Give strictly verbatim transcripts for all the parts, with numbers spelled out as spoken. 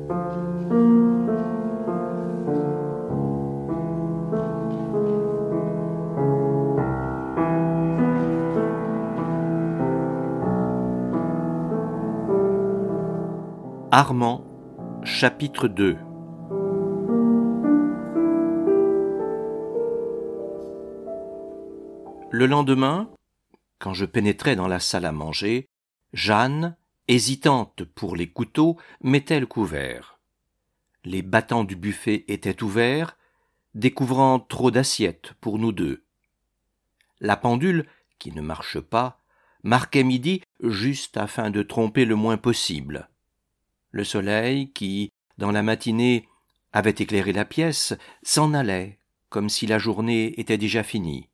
Armand, chapitre deux. Le lendemain, quand je pénétrais dans la salle à manger, Jeanne, hésitante pour les couteaux, mettait le couvert. Les battants du buffet étaient ouverts, découvrant trop d'assiettes pour nous deux. La pendule, qui ne marche pas, marquait midi juste afin de tromper le moins possible. Le soleil, qui, dans la matinée, avait éclairé la pièce, s'en allait, comme si la journée était déjà finie.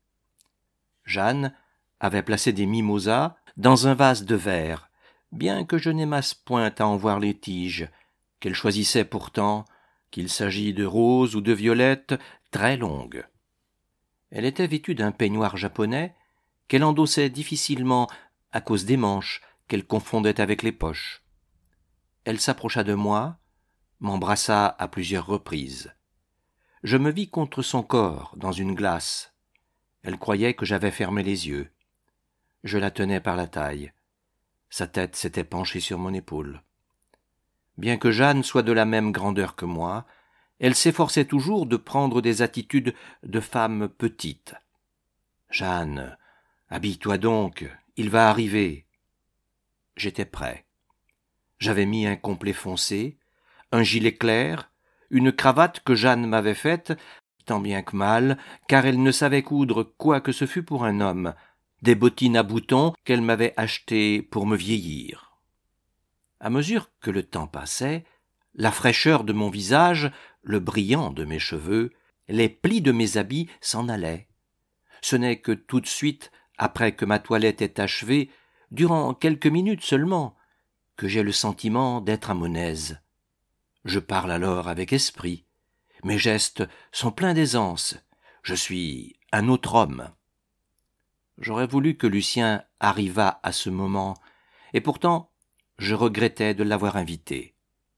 Jeanne avait placé des mimosas dans un vase de verre, bien que je n'aimasse point à en voir les tiges, qu'elle choisissait pourtant, qu'il s'agît de roses ou de violettes, très longues. Elle était vêtue d'un peignoir japonais qu'elle endossait difficilement à cause des manches qu'elle confondait avec les poches. Elle s'approcha de moi, m'embrassa à plusieurs reprises. Je me vis contre son corps, dans une glace. Elle croyait que j'avais fermé les yeux. Je la tenais par la taille. Sa tête s'était penchée sur mon épaule. Bien que Jeanne soit de la même grandeur que moi, elle s'efforçait toujours de prendre des attitudes de femme petite. « Jeanne, habille-toi donc, il va arriver. » J'étais prêt. J'avais mis un complet foncé, un gilet clair, une cravate que Jeanne m'avait faite, tant bien que mal, car elle ne savait coudre quoi que ce fût pour un homme, des bottines à boutons qu'elle m'avait achetées pour me vieillir. À mesure que le temps passait, la fraîcheur de mon visage, le brillant de mes cheveux, les plis de mes habits s'en allaient. Ce n'est que tout de suite, après que ma toilette est achevée, durant quelques minutes seulement, que j'ai le sentiment d'être à mon aise. Je parle alors avec esprit. Mes gestes sont pleins d'aisance. Je suis un autre homme. J'aurais voulu que Lucien arrivât à ce moment, et pourtant je regrettais de l'avoir invité.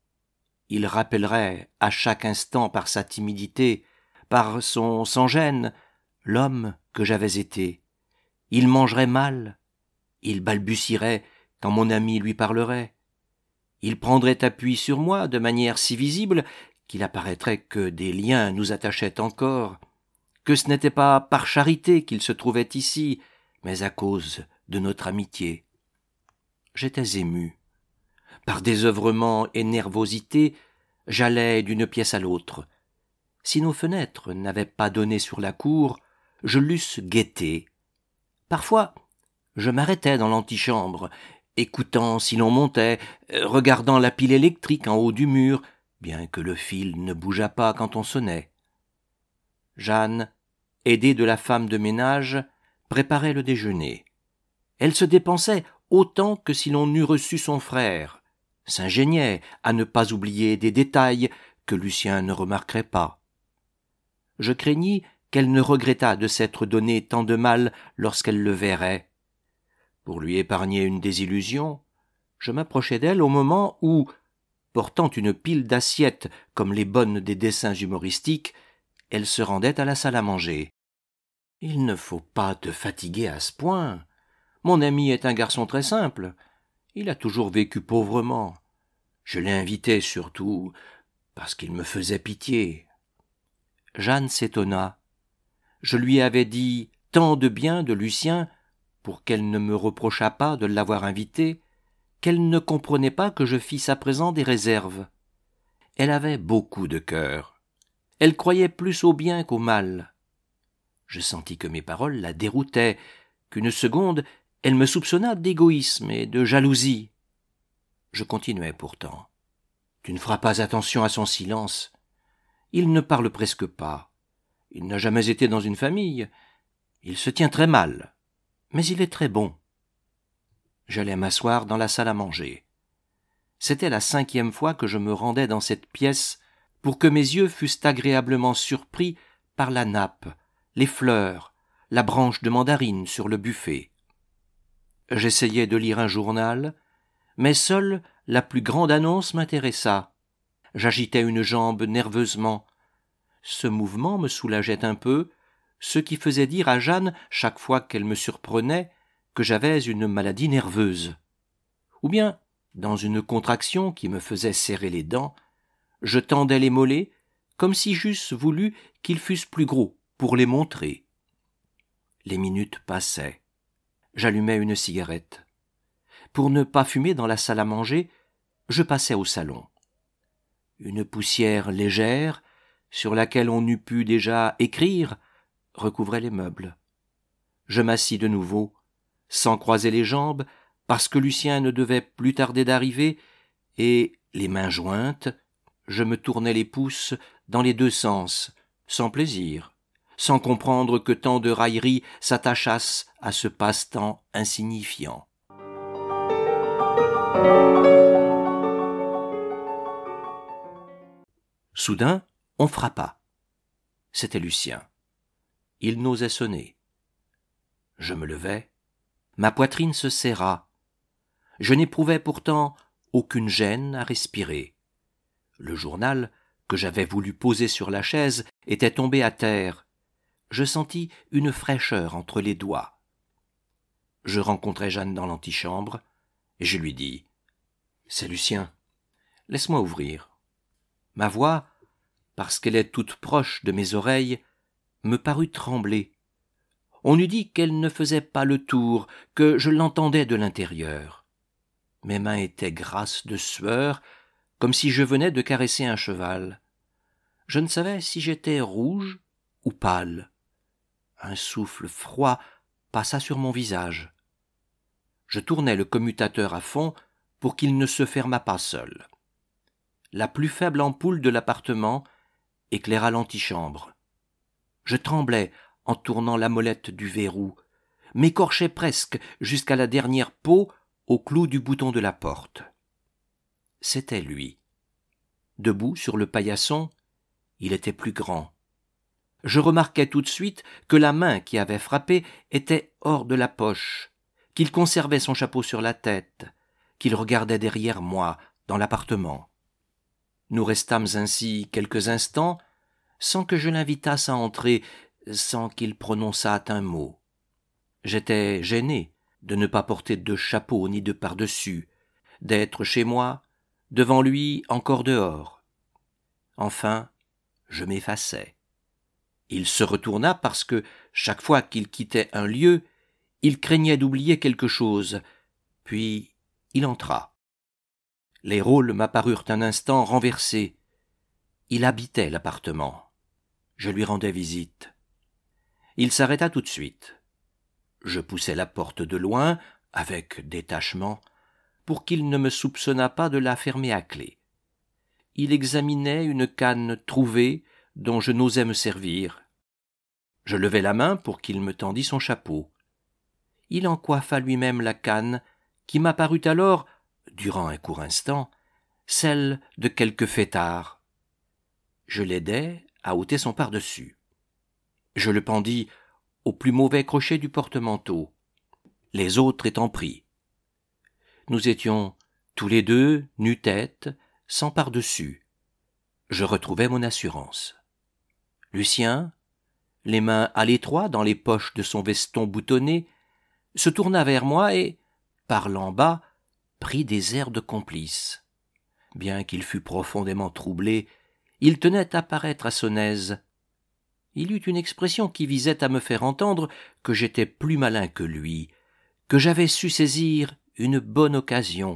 Il rappellerait à chaque instant par sa timidité, par son sans-gêne, l'homme que j'avais été. Il mangerait mal. Il balbutierait quand mon ami lui parlerait. Il prendrait appui sur moi de manière si visible qu'il apparaîtrait que des liens nous attachaient encore, que ce n'était pas par charité qu'il se trouvait ici, mais à cause de notre amitié. J'étais ému. Par désœuvrement et nervosité, j'allais d'une pièce à l'autre. Si nos fenêtres n'avaient pas donné sur la cour, je l'eusse guetté. Parfois, je m'arrêtais dans l'antichambre, écoutant si l'on montait, regardant la pile électrique en haut du mur, bien que le fil ne bougeât pas quand on sonnait. Jeanne, aidée de la femme de ménage, préparait le déjeuner. Elle se dépensait autant que si l'on eût reçu son frère, s'ingéniait à ne pas oublier des détails que Lucien ne remarquerait pas. Je craignis qu'elle ne regrettât de s'être donné tant de mal lorsqu'elle le verrait. Pour lui épargner une désillusion, je m'approchai d'elle au moment où, portant une pile d'assiettes comme les bonnes des dessins humoristiques, elle se rendait à la salle à manger. « Il ne faut pas te fatiguer à ce point. Mon ami est un garçon très simple. Il a toujours vécu pauvrement. Je l'ai invité surtout parce qu'il me faisait pitié. » Jeanne s'étonna. Je lui avais dit tant de bien de Lucien pour qu'elle ne me reprochât pas de l'avoir invité, qu'elle ne comprenait pas que je fisse à présent des réserves. Elle avait beaucoup de cœur. Elle croyait plus au bien qu'au mal. Je sentis que mes paroles la déroutaient, qu'une seconde, elle me soupçonna d'égoïsme et de jalousie. Je continuai pourtant. Tu ne feras pas attention à son silence. Il ne parle presque pas. Il n'a jamais été dans une famille. Il se tient très mal. Mais il est très bon. J'allais m'asseoir dans la salle à manger. C'était la cinquième fois que je me rendais dans cette pièce pour que mes yeux fussent agréablement surpris par la nappe, les fleurs, la branche de mandarine sur le buffet. J'essayais de lire un journal, mais seule la plus grande annonce m'intéressa. j'agitais une jambe nerveusement. Ce mouvement me soulageait un peu, ce qui faisait dire à Jeanne, chaque fois qu'elle me surprenait, que j'avais une maladie nerveuse. Ou bien, dans une contraction qui me faisait serrer les dents, je tendais les mollets, comme si j'eusse voulu qu'ils fussent plus gros, pour les montrer. Les minutes passaient. J'allumais une cigarette. Pour ne pas fumer dans la salle à manger, je passais au salon. Une poussière légère, sur laquelle on eût pu déjà écrire, recouvrait les meubles. Je m'assis de nouveau, sans croiser les jambes, parce que Lucien ne devait plus tarder d'arriver, et, les mains jointes, je me tournais les pouces dans les deux sens, sans plaisir, sans comprendre que tant de railleries s'attachassent à ce passe-temps insignifiant. Soudain, on frappa. C'était Lucien. Il n'osait sonner. Je me levai. Ma poitrine se serra. Je n'éprouvais pourtant aucune gêne à respirer. Le journal, que j'avais voulu poser sur la chaise, était tombé à terre. Je sentis une fraîcheur entre les doigts. Je rencontrai Jeanne dans l'antichambre, et je lui dis « C'est Lucien, laisse-moi ouvrir. » Ma voix, parce qu'elle est toute proche de mes oreilles, me parut trembler. On eût dit qu'elle ne faisait pas le tour, que je l'entendais de l'intérieur. Mes mains étaient grasses de sueur, comme si je venais de caresser un cheval. Je ne savais si j'étais rouge ou pâle. Un souffle froid passa sur mon visage. Je tournai le commutateur à fond pour qu'il ne se fermât pas seul. La plus faible ampoule de l'appartement éclaira l'antichambre. Je tremblais en tournant la molette du verrou, m'écorchais presque jusqu'à la dernière peau au clou du bouton de la porte. C'était lui. Debout sur le paillasson, il était plus grand. Je remarquai tout de suite que la main qui avait frappé était hors de la poche, qu'il conservait son chapeau sur la tête, qu'il regardait derrière moi, dans l'appartement. Nous restâmes ainsi quelques instants, sans que je l'invitasse à entrer, sans qu'il prononçât un mot. J'étais gêné de ne pas porter de chapeau ni de pardessus, d'être chez moi, devant lui encore dehors. Enfin, je m'effaçai. Il se retourna parce que, chaque fois qu'il quittait un lieu, il craignait d'oublier quelque chose, puis il entra. Les rôles m'apparurent un instant renversés. Il habitait l'appartement. Je lui rendais visite. Il s'arrêta tout de suite. Je poussai la porte de loin, avec détachement, pour qu'il ne me soupçonnât pas de la fermer à clé. Il examinait une canne trouvée dont je n'osais me servir. Je levai la main pour qu'il me tendît son chapeau. Il en coiffa lui-même la canne, qui m'apparut alors, durant un court instant, celle de quelque fêtard. Je l'aidai à ôter son pardessus. Je le pendis au plus mauvais crochet du porte-manteau, les autres étant pris. Nous étions tous les deux nu-tête, sans pardessus. Je retrouvai mon assurance. Lucien, les mains à l'étroit dans les poches de son veston boutonné, se tourna vers moi et, parlant bas, prit des airs de complice. Bien qu'il fût profondément troublé, il tenait à paraître à son aise. Il eut une expression qui visait à me faire entendre que j'étais plus malin que lui, que j'avais su saisir une bonne occasion.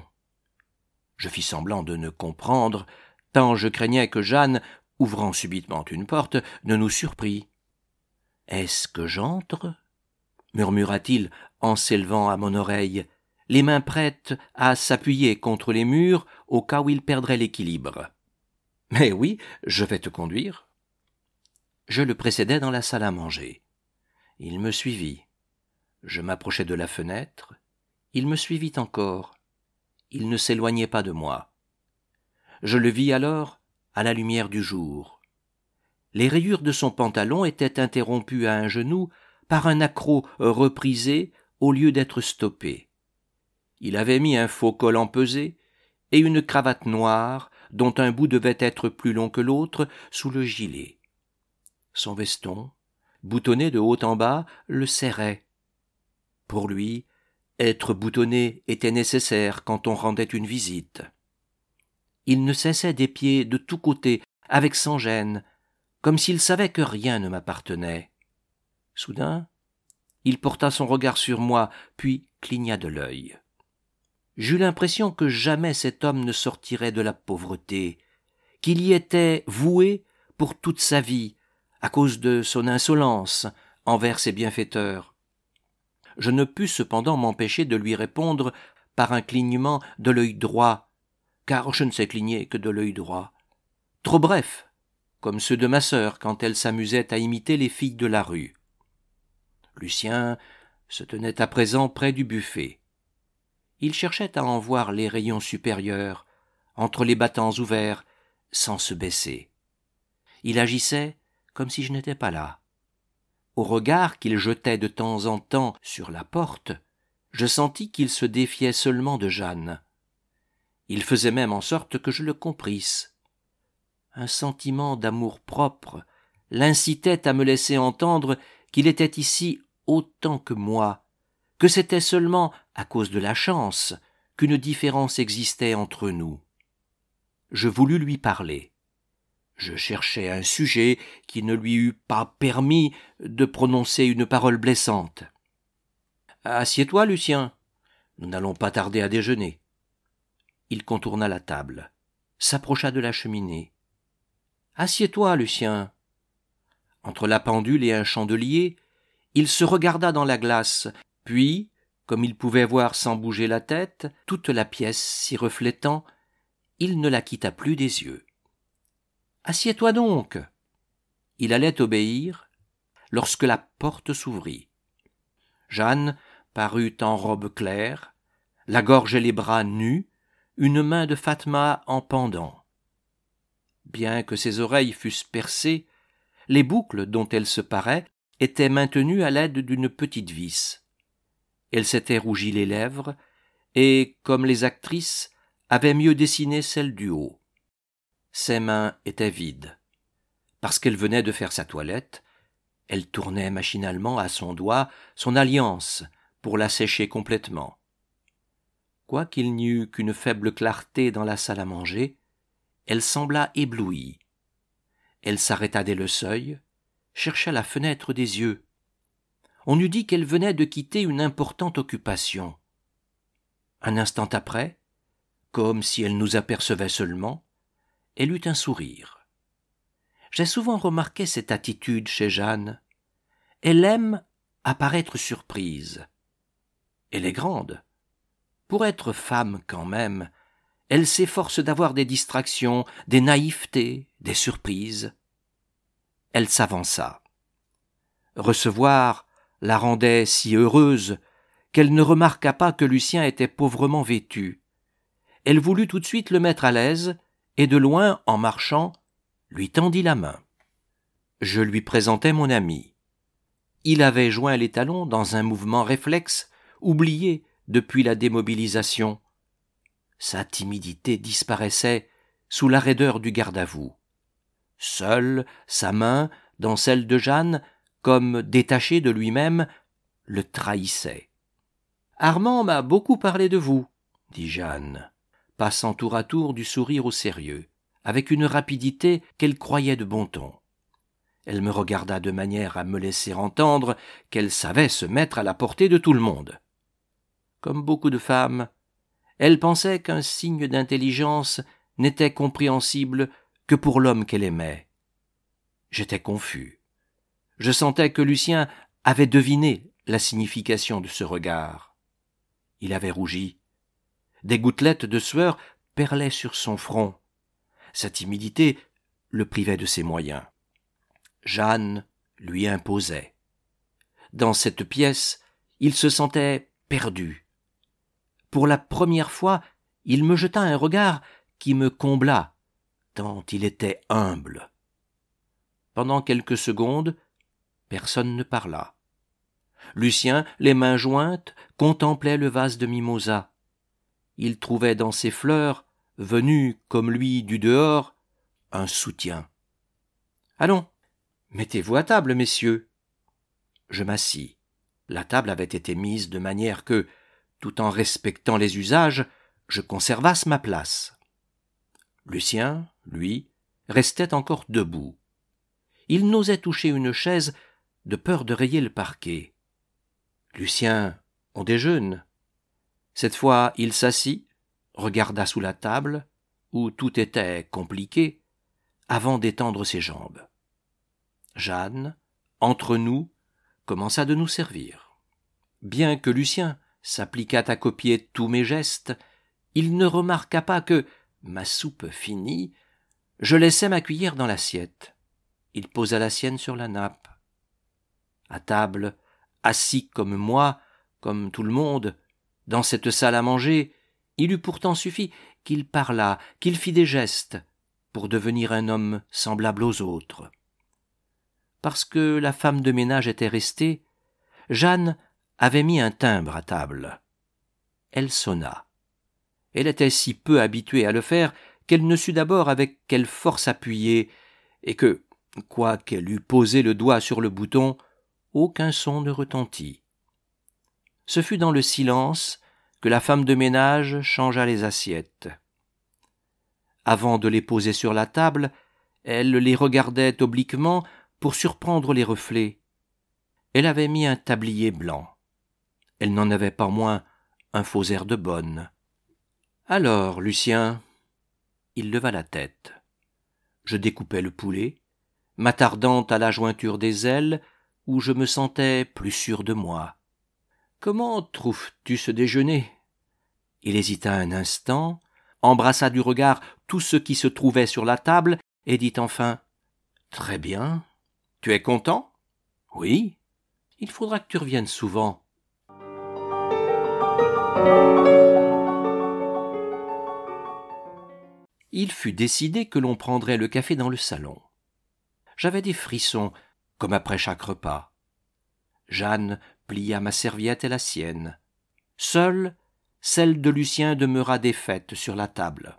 Je fis semblant de ne comprendre, tant je craignais que Jeanne, ouvrant subitement une porte, ne nous surprît. « Est-ce que j'entre » murmura-t-il en s'élevant à mon oreille, les mains prêtes à s'appuyer contre les murs au cas où il perdrait l'équilibre. « Mais oui, je vais te conduire. » Je le précédai dans la salle à manger. Il me suivit. Je m'approchai de la fenêtre. Il me suivit encore. Il ne s'éloignait pas de moi. Je le vis alors à la lumière du jour. Les rayures de son pantalon étaient interrompues à un genou par un accroc reprisé au lieu d'être stoppé. Il avait mis un faux col empesé et une cravate noire dont un bout devait être plus long que l'autre, sous le gilet. Son veston, boutonné de haut en bas, le serrait. Pour lui, être boutonné était nécessaire quand on rendait une visite. Il ne cessait d'épier de tous côtés, avec sans gêne, comme s'il savait que rien ne m'appartenait. Soudain, il porta son regard sur moi, puis cligna de l'œil. J'eus l'impression que jamais cet homme ne sortirait de la pauvreté, qu'il y était voué pour toute sa vie, à cause de son insolence envers ses bienfaiteurs. Je ne pus cependant m'empêcher de lui répondre par un clignement de l'œil droit, car je ne sais cligner que de l'œil droit, trop bref, comme ceux de ma sœur quand elle s'amusait à imiter les filles de la rue. Lucien se tenait à présent près du buffet. Il cherchait à en voir les rayons supérieurs, entre les battants ouverts, sans se baisser. Il agissait comme si je n'étais pas là. Au regard qu'il jetait de temps en temps sur la porte, je sentis qu'il se défiait seulement de Jeanne. Il faisait même en sorte que je le comprisse. Un sentiment d'amour-propre l'incitait à me laisser entendre qu'il était ici autant que moi, que c'était seulement à cause de la chance qu'une différence existait entre nous. Je voulus lui parler. Je cherchais un sujet qui ne lui eût pas permis de prononcer une parole blessante. « Assieds-toi, Lucien, nous n'allons pas tarder à déjeuner. » Il contourna la table, s'approcha de la cheminée. « Assieds-toi, Lucien. » Entre la pendule et un chandelier, il se regarda dans la glace, puis, comme il pouvait voir sans bouger la tête, toute la pièce s'y reflétant, il ne la quitta plus des yeux. « Assieds-toi donc !» Il allait obéir, lorsque la porte s'ouvrit. Jeanne parut en robe claire, la gorge et les bras nus, une main de Fatma en pendant. Bien que ses oreilles fussent percées, les boucles dont elle se parait étaient maintenues à l'aide d'une petite vis. Elle s'était rougie les lèvres et, comme les actrices, avait mieux dessiné celles du haut. Ses mains étaient vides. Parce qu'elle venait de faire sa toilette, elle tournait machinalement à son doigt son alliance pour la sécher complètement. Quoiqu'il n'y eût qu'une faible clarté dans la salle à manger, elle sembla éblouie. Elle s'arrêta dès le seuil, chercha la fenêtre des yeux. On eût dit qu'elle venait de quitter une importante occupation. Un instant après, comme si elle nous apercevait seulement, elle eut un sourire. J'ai souvent remarqué cette attitude chez Jeanne. Elle aime à paraître surprise. Elle est grande. Pour être femme quand même, elle s'efforce d'avoir des distractions, des naïvetés, des surprises. Elle s'avança. Recevoir la rendait si heureuse qu'elle ne remarqua pas que Lucien était pauvrement vêtu. Elle voulut tout de suite le mettre à l'aise, et de loin, en marchant, lui tendit la main. Je lui présentai mon ami. Il avait joint les talons dans un mouvement réflexe, oublié depuis la démobilisation. Sa timidité disparaissait sous la raideur du garde-à-vous. Seule sa main, dans celle de Jeanne, comme détachée de lui-même, le trahissait. « Armand m'a beaucoup parlé de vous, » dit Jeanne, passant tour à tour du sourire au sérieux, avec une rapidité qu'elle croyait de bon ton. Elle me regarda de manière à me laisser entendre qu'elle savait se mettre à la portée de tout le monde. Comme beaucoup de femmes, elle pensait qu'un signe d'intelligence n'était compréhensible que pour l'homme qu'elle aimait. J'étais confus. Je sentais que Lucien avait deviné la signification de ce regard. Il avait rougi. Des gouttelettes de sueur perlaient sur son front. Sa timidité le privait de ses moyens. Jeanne lui imposait. Dans cette pièce, il se sentait perdu. Pour la première fois, il me jeta un regard qui me combla, tant il était humble. Pendant quelques secondes, personne ne parla. Lucien, les mains jointes, contemplait le vase de mimosa. Il trouvait dans ces fleurs venu comme lui du dehors, un soutien. « Allons, mettez-vous à table, messieurs. » Je m'assis. La table avait été mise de manière que, tout en respectant les usages, je conservasse ma place. Lucien, lui, restait encore debout. Il n'osait toucher une chaise de peur de rayer le parquet. Lucien, on déjeune. Cette fois, il s'assit, regarda sous la table, où tout était compliqué, avant d'étendre ses jambes. Jeanne, entre nous, commença de nous servir. Bien que Lucien s'appliquât à copier tous mes gestes, il ne remarqua pas que, ma soupe finie, je laissais ma cuillère dans l'assiette. Il posa la sienne sur la nappe. À table, assis comme moi, comme tout le monde, dans cette salle à manger, il eût pourtant suffi qu'il parlât, qu'il fît des gestes, pour devenir un homme semblable aux autres. Parce que la femme de ménage était restée, Jeanne avait mis un timbre à table. Elle sonna. Elle était si peu habituée à le faire qu'elle ne sut d'abord avec quelle force appuyer, et que, quoiqu'elle eût posé le doigt sur le bouton, aucun son ne retentit. Ce fut dans le silence que la femme de ménage changea les assiettes. Avant de les poser sur la table, elle les regardait obliquement pour surprendre les reflets. Elle avait mis un tablier blanc. Elle n'en avait pas moins un faux air de bonne. « Alors, Lucien ?» Il leva la tête. Je découpais le poulet, m'attardant à la jointure des ailes, où je me sentais plus sûr de moi. « Comment trouves-tu ce déjeuner ?» Il hésita un instant, embrassa du regard tout ce qui se trouvait sur la table, et dit enfin « Très bien. Tu es content ?»« Oui. Il faudra que tu reviennes souvent. » Il fut décidé que l'on prendrait le café dans le salon. J'avais des frissons, comme après chaque repas. Jeanne plia ma serviette et la sienne. Seule, celle de Lucien demeura défaite sur la table.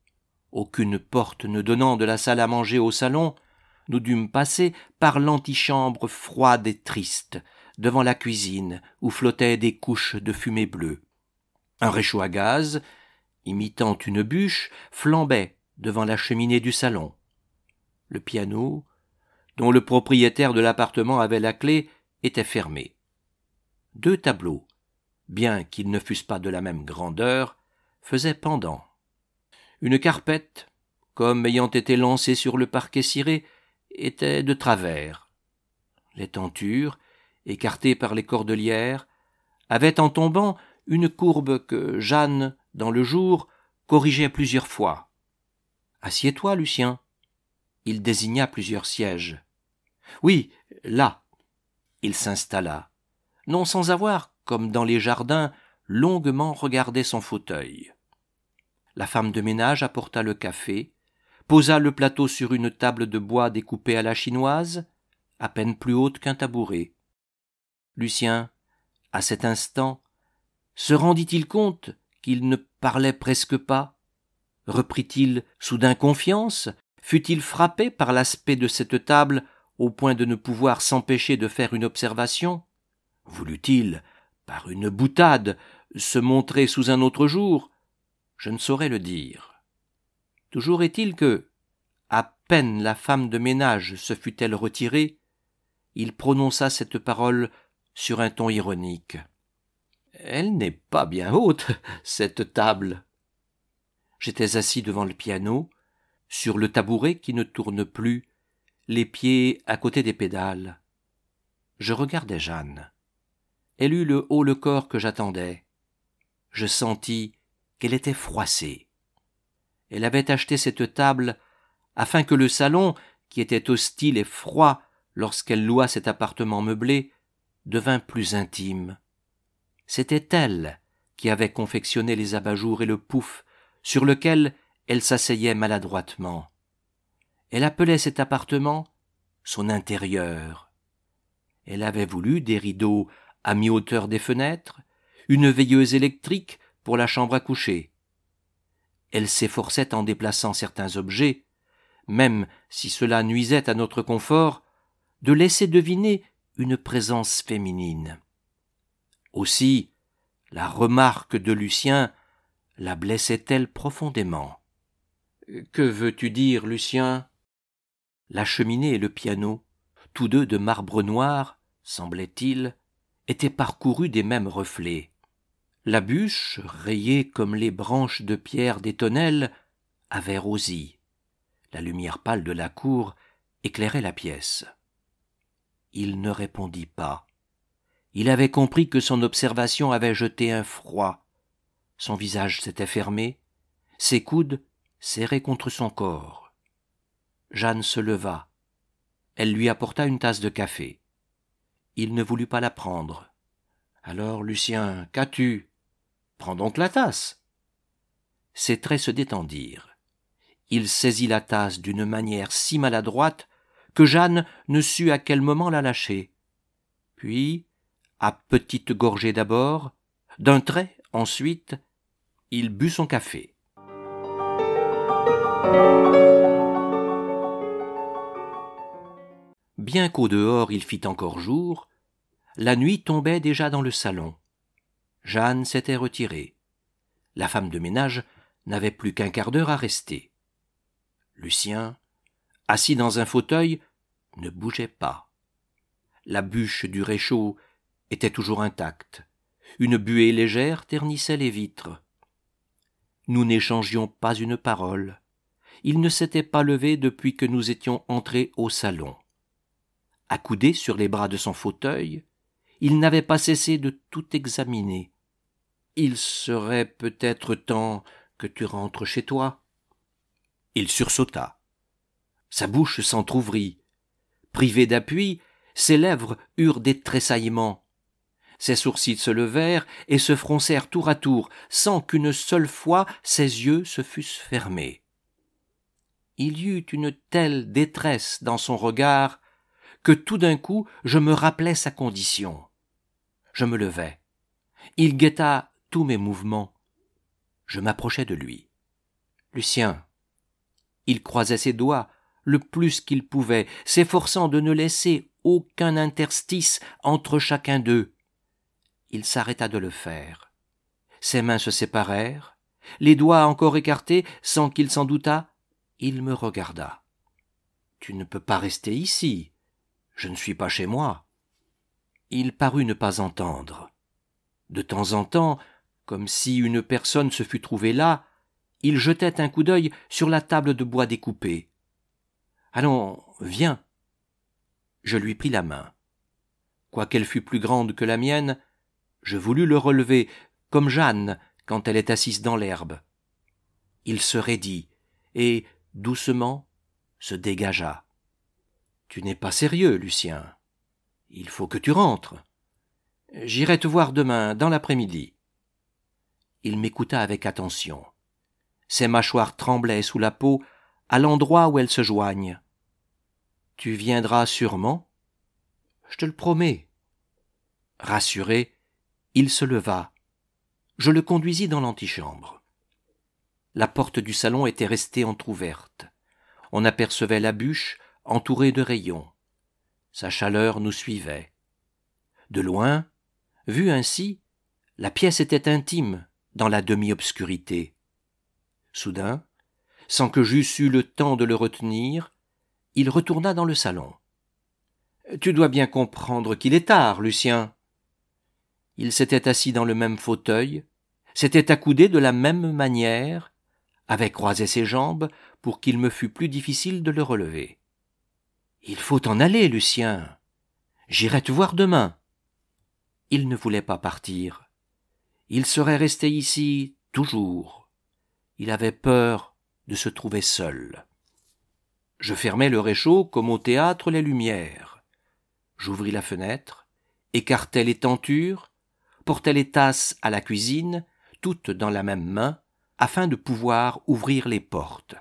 Aucune porte ne donnant de la salle à manger au salon, nous dûmes passer par l'antichambre froide et triste, devant la cuisine, où flottaient des couches de fumée bleue. Un réchaud à gaz, imitant une bûche, flambait devant la cheminée du salon. Le piano, dont le propriétaire de l'appartement avait la clé, était fermé. Deux tableaux, bien qu'ils ne fussent pas de la même grandeur, faisaient pendant. Une carpette, comme ayant été lancée sur le parquet ciré, était de travers. Les tentures, écartées par les cordelières, avaient en tombant une courbe que Jeanne, dans le jour, corrigeait plusieurs fois. « Assieds-toi, Lucien. » Il désigna plusieurs sièges. « Oui, là. » Il s'installa, non sans avoir, comme dans les jardins, longuement regardé son fauteuil. La femme de ménage apporta le café, posa le plateau sur une table de bois découpée à la chinoise, à peine plus haute qu'un tabouret. Lucien, à cet instant, se rendit-il compte qu'il ne parlait presque pas? Reprit-il soudain confiance? Fut-il frappé par l'aspect de cette table au point de ne pouvoir s'empêcher de faire une observation? Voulut-il, par une boutade, se montrer sous un autre jour? Je ne saurais le dire. Toujours est-il que, à peine la femme de ménage se fut-elle retirée, il prononça cette parole sur un ton ironique. « Elle n'est pas bien haute, cette table. » J'étais assis devant le piano, sur le tabouret qui ne tourne plus, les pieds à côté des pédales. Je regardais Jeanne. Elle eut le haut-le-corps que j'attendais. Je sentis qu'elle était froissée. Elle avait acheté cette table afin que le salon, qui était hostile et froid lorsqu'elle loua cet appartement meublé, devint plus intime. C'était elle qui avait confectionné les abat-jours et le pouf sur lequel elle s'asseyait maladroitement. Elle appelait cet appartement son intérieur. Elle avait voulu des rideaux à mi-hauteur des fenêtres, une veilleuse électrique pour la chambre à coucher. Elle s'efforçait en déplaçant certains objets, même si cela nuisait à notre confort, de laisser deviner une présence féminine. Aussi, la remarque de Lucien la blessait-elle profondément. « Que veux-tu dire, Lucien ?» La cheminée et le piano, tous deux de marbre noir, semblait-il, étaient parcourus des mêmes reflets. La bûche, rayée comme les branches de pierre des tonnelles, avait rosi. La lumière pâle de la cour éclairait la pièce. Il ne répondit pas. Il avait compris que son observation avait jeté un froid. Son visage s'était fermé, ses coudes serrés contre son corps. Jeanne se leva. Elle lui apporta une tasse de café. Il ne voulut pas la prendre. « Alors, Lucien, qu'as-tu ? Prends donc la tasse. » Ses traits se détendirent. Il saisit la tasse d'une manière si maladroite que Jeanne ne sut à quel moment la lâcher. Puis, à petites gorgées d'abord, d'un trait ensuite, il but son café. Bien qu'au dehors il fît encore jour, la nuit tombait déjà dans le salon. Jeanne s'était retirée. La femme de ménage n'avait plus qu'un quart d'heure à rester. Lucien, assis dans un fauteuil, ne bougeait pas. La bûche du réchaud était toujours intacte. Une buée légère ternissait les vitres. Nous n'échangions pas une parole. Il ne s'était pas levé depuis que nous étions entrés au salon. Accoudé sur les bras de son fauteuil, il n'avait pas cessé de tout examiner. « Il serait peut-être temps que tu rentres chez toi. » Il sursauta. Sa bouche s'entr'ouvrit. Privé d'appui, ses lèvres eurent des tressaillements. Ses sourcils se levèrent et se froncèrent tour à tour, sans qu'une seule fois ses yeux se fussent fermés. Il y eut une telle détresse dans son regard que tout d'un coup je me rappelai sa condition. Je me levai. Il guetta tous mes mouvements. Je m'approchai de lui. « Lucien !» Il croisait ses doigts le plus qu'il pouvait, s'efforçant de ne laisser aucun interstice entre chacun d'eux. Il s'arrêta de le faire. Ses mains se séparèrent, les doigts encore écartés, sans qu'il s'en doutât, il me regarda. « Tu ne peux pas rester ici. Je ne suis pas chez moi. » Il parut ne pas entendre. De temps en temps, comme si une personne se fût trouvée là, il jetait un coup d'œil sur la table de bois découpée. « Allons, viens !» Je lui pris la main. Quoiqu'elle fût plus grande que la mienne, je voulus le relever, comme Jeanne quand elle est assise dans l'herbe. Il se raidit et, doucement, se dégagea. « Tu n'es pas sérieux, Lucien. Il faut que tu rentres. J'irai te voir demain, dans l'après-midi. » Il m'écouta avec attention. Ses mâchoires tremblaient sous la peau, à l'endroit où elles se joignent. « Tu viendras sûrement ? » ?»« Je te le promets. » Rassuré, il se leva. Je le conduisis dans l'antichambre. La porte du salon était restée entr'ouverte. On apercevait la bûche entourée de rayons. Sa chaleur nous suivait. De loin, vue ainsi, la pièce était intime dans la demi-obscurité. Soudain, sans que j'eusse eu le temps de le retenir, il retourna dans le salon. « Tu dois bien comprendre qu'il est tard, Lucien. » Il s'était assis dans le même fauteuil, s'était accoudé de la même manière, avait croisé ses jambes pour qu'il me fût plus difficile de le relever. « Il faut t'en aller, Lucien. J'irai te voir demain. » Il ne voulait pas partir. Il serait resté ici toujours. Il avait peur de se trouver seul. Je fermai le réchaud comme au théâtre les lumières. J'ouvris la fenêtre, écartai les tentures, portai les tasses à la cuisine, toutes dans la même main, afin de pouvoir ouvrir les portes.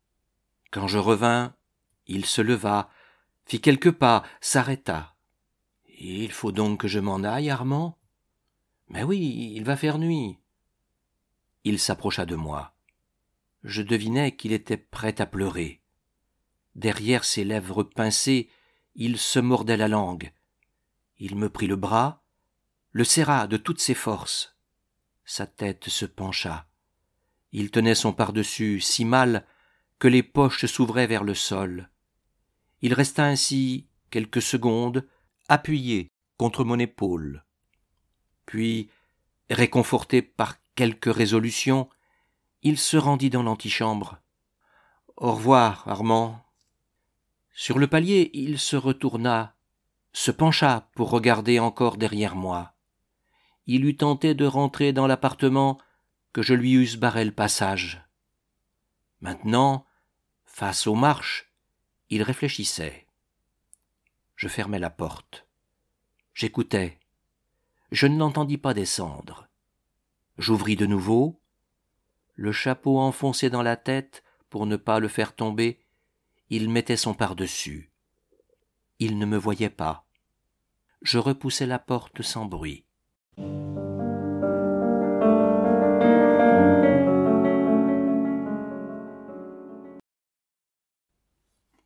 Quand je revins, il se leva, fit quelques pas, s'arrêta. « Il faut donc que je m'en aille, Armand ? » ?»« Mais oui, il va faire nuit. » Il s'approcha de moi. Je devinai qu'il était prêt à pleurer. Derrière ses lèvres pincées, il se mordait la langue. Il me prit le bras, le serra de toutes ses forces. Sa tête se pencha. Il tenait son pardessus si mal que les poches s'ouvraient vers le sol. Il resta ainsi quelques secondes, appuyé contre mon épaule. Puis, réconforté par quelque résolution, il se rendit dans l'antichambre. « Au revoir, Armand. » Sur le palier, il se retourna, se pencha pour regarder encore derrière moi. Il eut tenté de rentrer dans l'appartement que je lui eusse barré le passage. Maintenant, face aux marches, il réfléchissait. Je fermai la porte. J'écoutais. Je ne l'entendis pas descendre. J'ouvris de nouveau. Le chapeau enfoncé dans la tête pour ne pas le faire tomber, il mettait son pardessus. Il ne me voyait pas. Je repoussai la porte sans bruit.